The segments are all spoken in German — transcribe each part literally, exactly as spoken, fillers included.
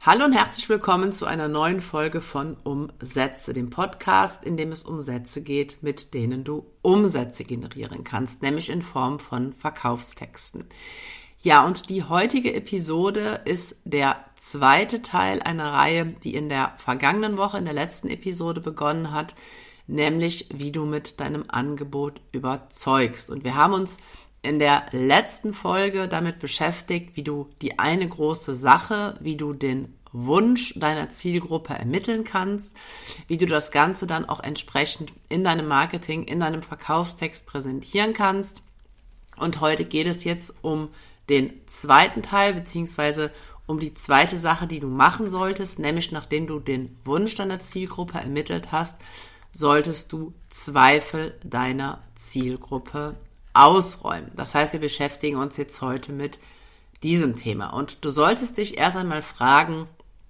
Hallo und herzlich willkommen zu einer neuen Folge von Umsätze, dem Podcast, in dem es um Sätze geht, mit denen du Umsätze generieren kannst, nämlich in Form von Verkaufstexten. Ja, und die heutige Episode ist der zweite Teil einer Reihe, die in der vergangenen Woche, in der letzten Episode begonnen hat, nämlich wie du mit deinem Angebot überzeugst. Und wir haben uns in der letzten Folge damit beschäftigt, wie du die eine große Sache, wie du den Wunsch deiner Zielgruppe ermitteln kannst, wie du das Ganze dann auch entsprechend in deinem Marketing, in deinem Verkaufstext präsentieren kannst. Und heute geht es jetzt um den zweiten Teil, beziehungsweise um die zweite Sache, die du machen solltest, nämlich nachdem du den Wunsch deiner Zielgruppe ermittelt hast, solltest du Zweifel deiner Zielgruppe ausräumen. Das heißt, wir beschäftigen uns jetzt heute mit diesem Thema. Und du solltest dich erst einmal fragen,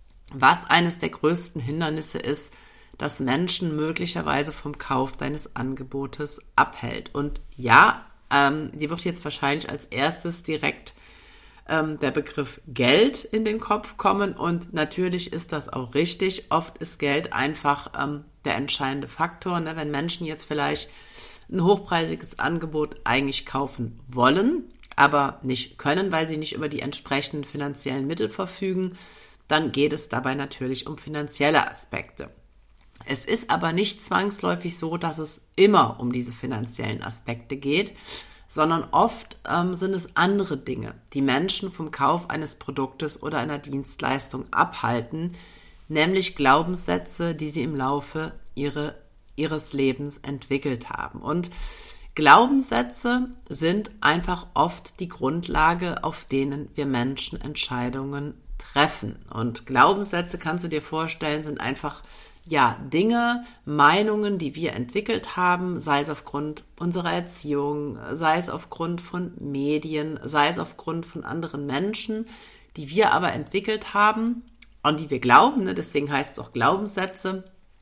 was eines der größten Hindernisse ist, das Menschen möglicherweise vom Kauf deines Angebotes abhält. Und ja, ähm, dir wird jetzt wahrscheinlich als erstes direkt ähm, der Begriff Geld in den Kopf kommen. Und natürlich ist das auch richtig. Oft ist Geld einfach ähm, der entscheidende Faktor, ne? Wenn Menschen jetzt vielleicht ein hochpreisiges Angebot eigentlich kaufen wollen, aber nicht können, weil sie nicht über die entsprechenden finanziellen Mittel verfügen, dann geht es dabei natürlich um finanzielle Aspekte. Es ist aber nicht zwangsläufig so, dass es immer um diese finanziellen Aspekte geht, sondern oft ähm, sind es andere Dinge, die Menschen vom Kauf eines Produktes oder einer Dienstleistung abhalten, nämlich Glaubenssätze, die sie im Laufe ihrer ihres Lebens entwickelt haben. Und Glaubenssätze sind einfach oft die Grundlage, auf denen wir Menschen Entscheidungen treffen. Und Glaubenssätze, kannst du dir vorstellen, sind einfach ja Dinge, Meinungen, die wir entwickelt haben, sei es aufgrund unserer Erziehung, sei es aufgrund von Medien, sei es aufgrund von anderen Menschen, die wir aber entwickelt haben, an die wir glauben, ne? Deswegen heißt es auch Glaubenssätze,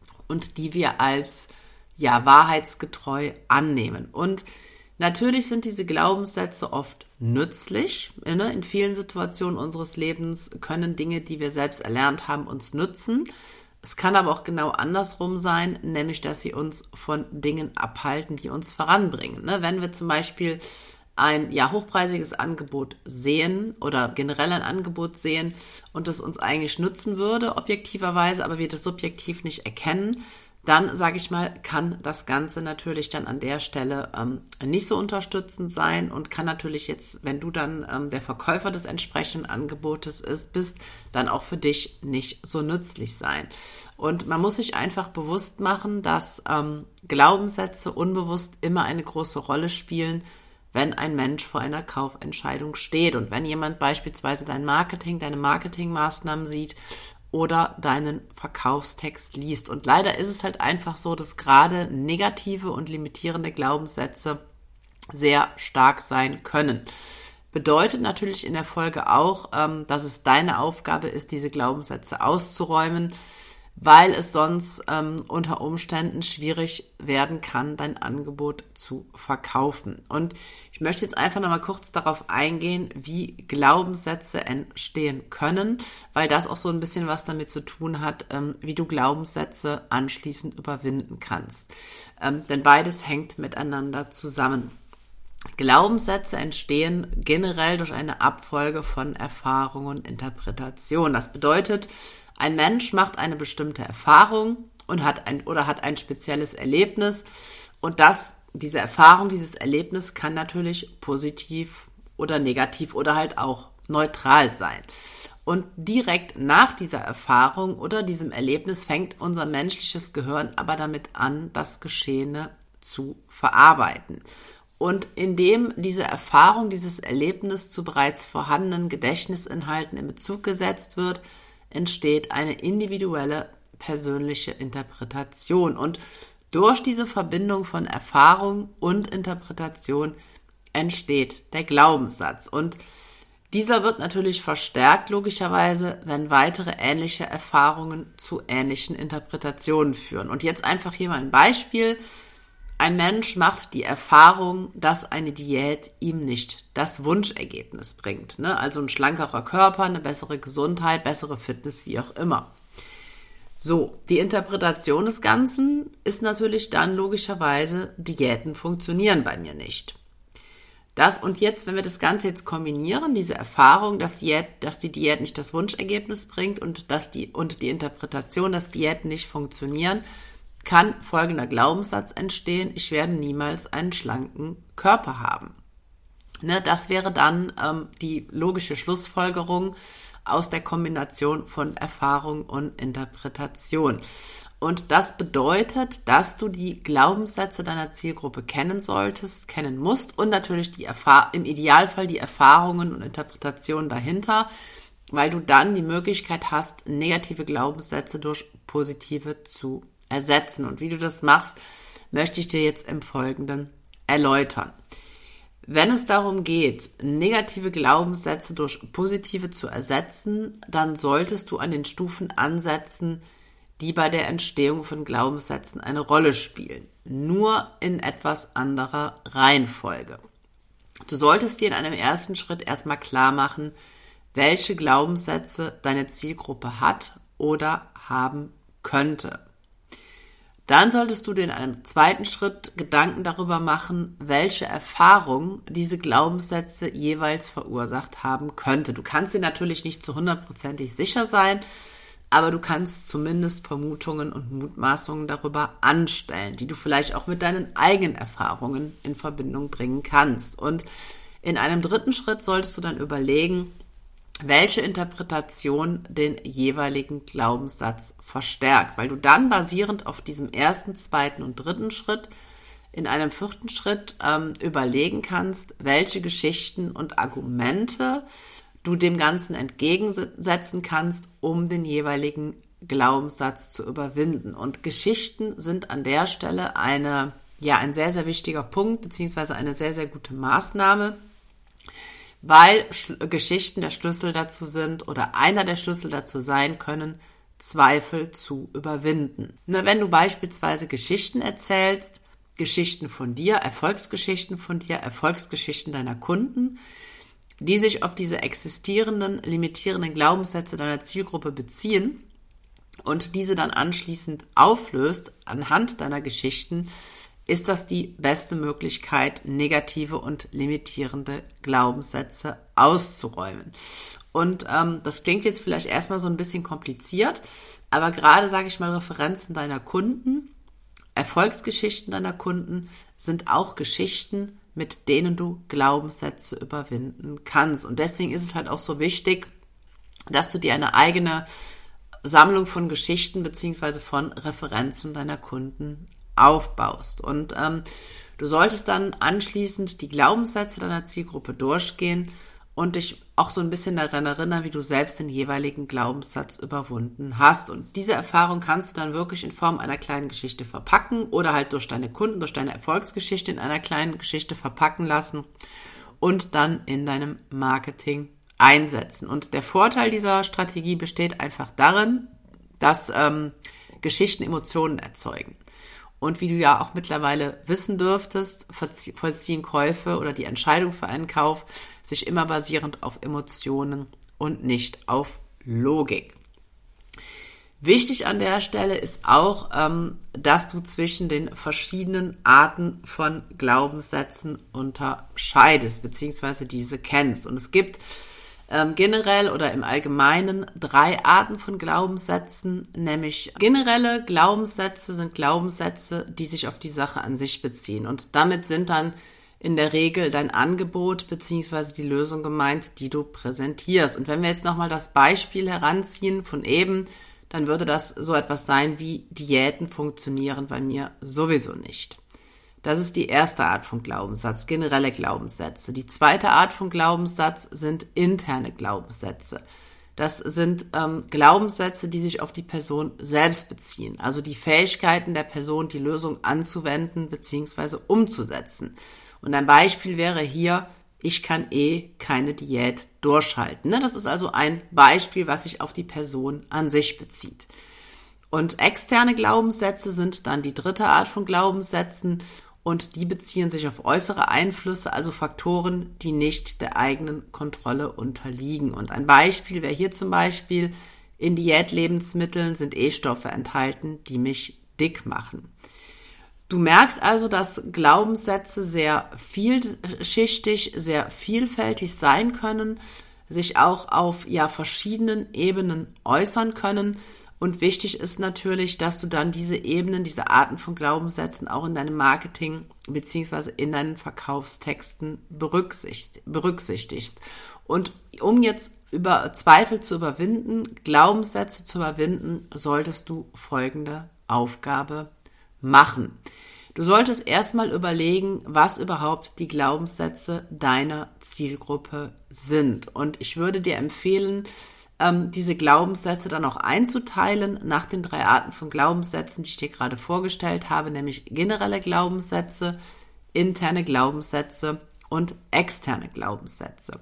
und die wir als ja wahrheitsgetreu annehmen. Und natürlich sind diese Glaubenssätze oft nützlich. Ne? In vielen Situationen unseres Lebens können Dinge, die wir selbst erlernt haben, uns nützen. Es kann aber auch genau andersrum sein, nämlich dass sie uns von Dingen abhalten, die uns voranbringen. Ne? Wenn wir zum Beispiel ein ja hochpreisiges Angebot sehen oder generell ein Angebot sehen und es uns eigentlich nützen würde, objektiverweise, aber wir das subjektiv nicht erkennen, dann, sage ich mal, kann das Ganze natürlich dann an der Stelle ähm, nicht so unterstützend sein und kann natürlich jetzt, wenn du dann ähm, der Verkäufer des entsprechenden Angebotes ist, bist, dann auch für dich nicht so nützlich sein. Und man muss sich einfach bewusst machen, dass ähm, Glaubenssätze unbewusst immer eine große Rolle spielen, wenn ein Mensch vor einer Kaufentscheidung steht und wenn jemand beispielsweise dein Marketing, deine Marketingmaßnahmen sieht oder deinen Verkaufstext liest. Und leider ist es halt einfach so, dass gerade negative und limitierende Glaubenssätze sehr stark sein können. Bedeutet natürlich in der Folge auch, dass es deine Aufgabe ist, diese Glaubenssätze auszuräumen, weil es sonst ähm, unter Umständen schwierig werden kann, dein Angebot zu verkaufen. Und ich möchte jetzt einfach nochmal kurz darauf eingehen, wie Glaubenssätze entstehen können, weil das auch so ein bisschen was damit zu tun hat, ähm, wie du Glaubenssätze anschließend überwinden kannst. Ähm, denn beides hängt miteinander zusammen. Glaubenssätze entstehen generell durch eine Abfolge von Erfahrungen und Interpretationen. Das bedeutet, ein Mensch macht eine bestimmte Erfahrung und hat ein oder hat ein spezielles Erlebnis und das, diese Erfahrung, dieses Erlebnis kann natürlich positiv oder negativ oder halt auch neutral sein. Und direkt nach dieser Erfahrung oder diesem Erlebnis fängt unser menschliches Gehirn aber damit an, das Geschehene zu verarbeiten. Und indem diese Erfahrung, dieses Erlebnis zu bereits vorhandenen Gedächtnisinhalten in Bezug gesetzt wird, entsteht eine individuelle persönliche Interpretation. Und durch diese Verbindung von Erfahrung und Interpretation entsteht der Glaubenssatz. Und dieser wird natürlich verstärkt, logischerweise, wenn weitere ähnliche Erfahrungen zu ähnlichen Interpretationen führen. Und jetzt einfach hier mal ein Beispiel. Ein Mensch macht die Erfahrung, dass eine Diät ihm nicht das Wunschergebnis bringt. Ne? Also ein schlankerer Körper, eine bessere Gesundheit, bessere Fitness, wie auch immer. So, die Interpretation des Ganzen ist natürlich dann logischerweise, Diäten funktionieren bei mir nicht. Das und jetzt, wenn wir das Ganze jetzt kombinieren, diese Erfahrung, dass, Diät, dass die Diät nicht das Wunschergebnis bringt und, dass die, und die Interpretation, dass Diäten nicht funktionieren, kann folgender Glaubenssatz entstehen: Ich werde niemals einen schlanken Körper haben. Ne, das wäre dann ähm, die logische Schlussfolgerung aus der Kombination von Erfahrung und Interpretation. Und das bedeutet, dass du die Glaubenssätze deiner Zielgruppe kennen solltest, kennen musst und natürlich die Erfahr- im Idealfall die Erfahrungen und Interpretationen dahinter, weil du dann die Möglichkeit hast, negative Glaubenssätze durch positive zu ersetzen. Und wie du das machst, möchte ich dir jetzt im Folgenden erläutern. Wenn es darum geht, negative Glaubenssätze durch positive zu ersetzen, dann solltest du an den Stufen ansetzen, die bei der Entstehung von Glaubenssätzen eine Rolle spielen, nur in etwas anderer Reihenfolge. Du solltest dir in einem ersten Schritt erstmal klar machen, welche Glaubenssätze deine Zielgruppe hat oder haben könnte. Dann solltest du dir in einem zweiten Schritt Gedanken darüber machen, welche Erfahrung diese Glaubenssätze jeweils verursacht haben könnte. Du kannst dir natürlich nicht zu hundertprozentig sicher sein, aber du kannst zumindest Vermutungen und Mutmaßungen darüber anstellen, die du vielleicht auch mit deinen eigenen Erfahrungen in Verbindung bringen kannst. Und in einem dritten Schritt solltest du dann überlegen, welche Interpretation den jeweiligen Glaubenssatz verstärkt, weil du dann basierend auf diesem ersten, zweiten und dritten Schritt in einem vierten Schritt ähm, überlegen kannst, welche Geschichten und Argumente du dem Ganzen entgegensetzen kannst, um den jeweiligen Glaubenssatz zu überwinden. Und Geschichten sind an der Stelle eine, ja, ein sehr, sehr wichtiger Punkt, beziehungsweise eine sehr, sehr gute Maßnahme, weil Sch- Geschichten der Schlüssel dazu sind oder einer der Schlüssel dazu sein können, Zweifel zu überwinden. Na, wenn du beispielsweise Geschichten erzählst, Geschichten von dir, Erfolgsgeschichten von dir, Erfolgsgeschichten deiner Kunden, die sich auf diese existierenden, limitierenden Glaubenssätze deiner Zielgruppe beziehen und diese dann anschließend auflöst anhand deiner Geschichten, ist das die beste Möglichkeit, negative und limitierende Glaubenssätze auszuräumen. Und ähm, das klingt jetzt vielleicht erstmal so ein bisschen kompliziert, aber gerade, sage ich mal, Referenzen deiner Kunden, Erfolgsgeschichten deiner Kunden sind auch Geschichten, mit denen du Glaubenssätze überwinden kannst. Und deswegen ist es halt auch so wichtig, dass du dir eine eigene Sammlung von Geschichten beziehungsweise von Referenzen deiner Kunden aufbaust. Und ähm, du solltest dann anschließend die Glaubenssätze deiner Zielgruppe durchgehen und dich auch so ein bisschen daran erinnern, wie du selbst den jeweiligen Glaubenssatz überwunden hast. Und diese Erfahrung kannst du dann wirklich in Form einer kleinen Geschichte verpacken oder halt durch deine Kunden, durch deine Erfolgsgeschichte in einer kleinen Geschichte verpacken lassen und dann in deinem Marketing einsetzen. Und der Vorteil dieser Strategie besteht einfach darin, dass ähm, Geschichten Emotionen erzeugen. Und wie du ja auch mittlerweile wissen dürftest, vollziehen Käufe oder die Entscheidung für einen Kauf sich immer basierend auf Emotionen und nicht auf Logik. Wichtig an der Stelle ist auch, ähm, dass du zwischen den verschiedenen Arten von Glaubenssätzen unterscheidest, beziehungsweise diese kennst. Und es gibt ähm, generell oder im Allgemeinen drei Arten von Glaubenssätzen, nämlich generelle Glaubenssätze sind Glaubenssätze, die sich auf die Sache an sich beziehen. Und damit sind dann in der Regel dein Angebot beziehungsweise die Lösung gemeint, die du präsentierst. Und wenn wir jetzt nochmal das Beispiel heranziehen von eben, dann würde das so etwas sein wie: Diäten funktionieren bei mir sowieso nicht. Das ist die erste Art von Glaubenssatz, generelle Glaubenssätze. Die zweite Art von Glaubenssatz sind interne Glaubenssätze. Das sind ähm, Glaubenssätze, die sich auf die Person selbst beziehen, also die Fähigkeiten der Person, die Lösung anzuwenden bzw. umzusetzen. Und ein Beispiel wäre hier: Ich kann eh keine Diät durchhalten. Das ist also ein Beispiel, was sich auf die Person an sich bezieht. Und externe Glaubenssätze sind dann die dritte Art von Glaubenssätzen. und die beziehen sich auf äußere Einflüsse, also Faktoren, die nicht der eigenen Kontrolle unterliegen. Und ein Beispiel wäre hier zum Beispiel, in Diätlebensmitteln sind E-Stoffe enthalten, die mich dick machen. Du merkst also, dass Glaubenssätze sehr vielschichtig, sehr vielfältig sein können, sich auch auf ja verschiedenen Ebenen äußern können. Und wichtig ist natürlich, dass du dann diese Ebenen, diese Arten von Glaubenssätzen auch in deinem Marketing beziehungsweise in deinen Verkaufstexten berücksichtigst. Und um jetzt über Zweifel zu überwinden, Glaubenssätze zu überwinden, solltest du folgende Aufgabe machen. Du solltest erstmal überlegen, was überhaupt die Glaubenssätze deiner Zielgruppe sind. Und ich würde dir empfehlen, diese Glaubenssätze dann auch einzuteilen nach den drei Arten von Glaubenssätzen, die ich dir gerade vorgestellt habe, nämlich generelle Glaubenssätze, interne Glaubenssätze und externe Glaubenssätze.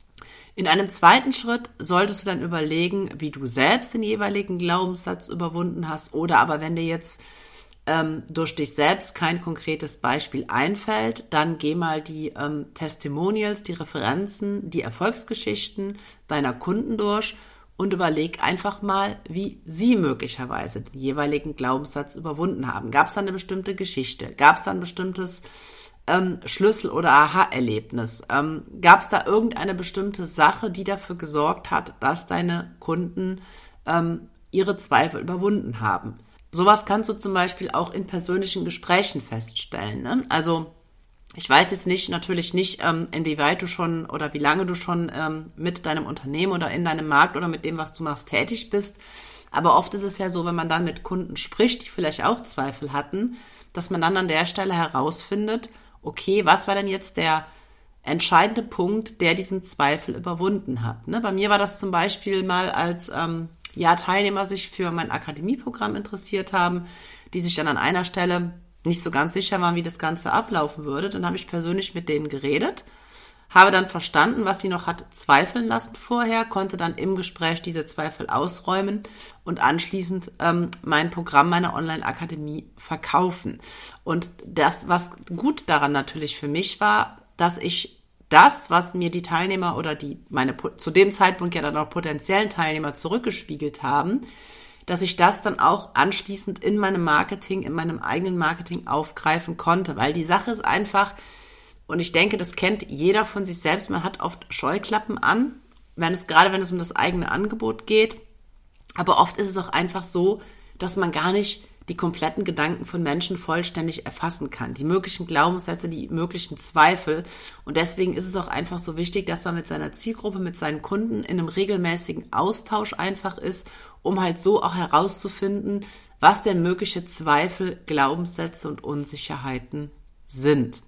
In einem zweiten Schritt solltest du dann überlegen, wie du selbst den jeweiligen Glaubenssatz überwunden hast, oder aber wenn dir jetzt ähm, durch dich selbst kein konkretes Beispiel einfällt, dann geh mal die ähm, Testimonials, die Referenzen, die Erfolgsgeschichten deiner Kunden durch und überleg einfach mal, wie sie möglicherweise den jeweiligen Glaubenssatz überwunden haben. Gab es da eine bestimmte Geschichte? Gab es da ein bestimmtes ähm, Schlüssel- oder Aha-Erlebnis? Ähm, Gab es da irgendeine bestimmte Sache, die dafür gesorgt hat, dass deine Kunden ähm, ihre Zweifel überwunden haben? Sowas kannst du zum Beispiel auch in persönlichen Gesprächen feststellen, ne? Also ich weiß jetzt nicht, natürlich nicht, ähm, inwieweit du schon oder wie lange du schon ähm, mit deinem Unternehmen oder in deinem Markt oder mit dem, was du machst, tätig bist. Aber oft ist es ja so, wenn man dann mit Kunden spricht, die vielleicht auch Zweifel hatten, dass man dann an der Stelle herausfindet, okay, was war denn jetzt der entscheidende Punkt, der diesen Zweifel überwunden hat, ne? Bei mir war das zum Beispiel mal, als ähm, ja, Teilnehmer sich für mein Akademieprogramm interessiert haben, die sich dann an einer Stelle nicht so ganz sicher waren, wie das Ganze ablaufen würde. Dann habe ich persönlich mit denen geredet, habe dann verstanden, was die noch hat zweifeln lassen vorher, konnte dann im Gespräch diese Zweifel ausräumen und anschließend ähm, mein Programm, meine Online-Akademie verkaufen. Und das, was gut daran natürlich für mich war, dass ich das, was mir die Teilnehmer oder die meine zu dem Zeitpunkt ja dann auch potenziellen Teilnehmer zurückgespiegelt haben, dass ich das dann auch anschließend in meinem Marketing, in meinem eigenen Marketing aufgreifen konnte. Weil die Sache ist einfach, und ich denke, das kennt jeder von sich selbst, man hat oft Scheuklappen an, wenn es gerade wenn es um das eigene Angebot geht. Aber oft ist es auch einfach so, dass man gar nicht die kompletten Gedanken von Menschen vollständig erfassen kann. Die möglichen Glaubenssätze, die möglichen Zweifel. Und deswegen ist es auch einfach so wichtig, dass man mit seiner Zielgruppe, mit seinen Kunden in einem regelmäßigen Austausch einfach ist, um halt so auch herauszufinden, was denn mögliche Zweifel, Glaubenssätze und Unsicherheiten sind.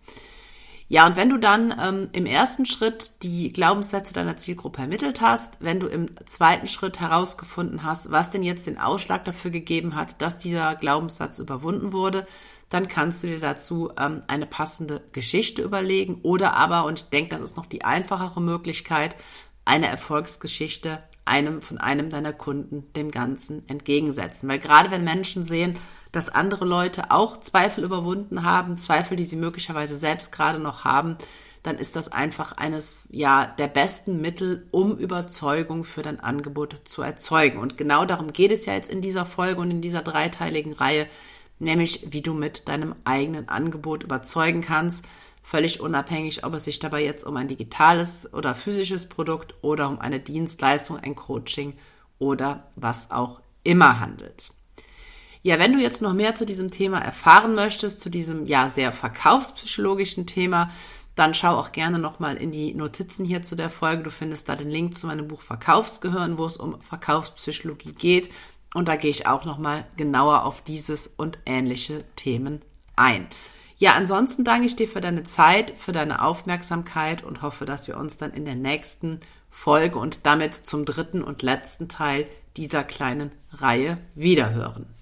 Ja, und wenn du dann ähm, im ersten Schritt die Glaubenssätze deiner Zielgruppe ermittelt hast, wenn du im zweiten Schritt herausgefunden hast, was denn jetzt den Ausschlag dafür gegeben hat, dass dieser Glaubenssatz überwunden wurde, dann kannst du dir dazu ähm, eine passende Geschichte überlegen oder aber, und ich denke, das ist noch die einfachere Möglichkeit, eine Erfolgsgeschichte einem von einem deiner Kunden dem Ganzen entgegensetzen. Weil gerade wenn Menschen sehen, dass andere Leute auch Zweifel überwunden haben, Zweifel, die sie möglicherweise selbst gerade noch haben, dann ist das einfach eines ja der besten Mittel, um Überzeugung für dein Angebot zu erzeugen. Und genau darum geht es ja jetzt in dieser Folge und in dieser dreiteiligen Reihe, nämlich wie du mit deinem eigenen Angebot überzeugen kannst, völlig unabhängig, ob es sich dabei jetzt um ein digitales oder physisches Produkt oder um eine Dienstleistung, ein Coaching oder was auch immer handelt. Ja, wenn du jetzt noch mehr zu diesem Thema erfahren möchtest, zu diesem ja sehr verkaufspsychologischen Thema, dann schau auch gerne nochmal in die Notizen hier zu der Folge. Du findest da den Link zu meinem Buch Verkaufsgehirn, wo es um Verkaufspsychologie geht. Und da gehe ich auch nochmal genauer auf dieses und ähnliche Themen ein. Ja, ansonsten danke ich dir für deine Zeit, für deine Aufmerksamkeit und hoffe, dass wir uns dann in der nächsten Folge und damit zum dritten und letzten Teil dieser kleinen Reihe wiederhören.